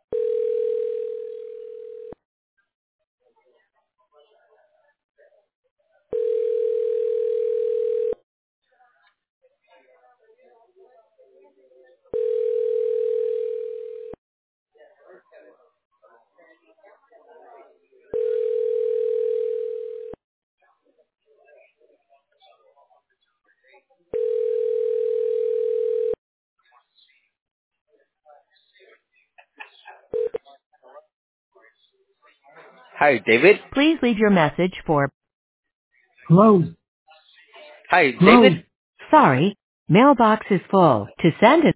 Hi, David. Please leave your message for Hello? Hi, Hello? David. sorry, mailbox is full. To send an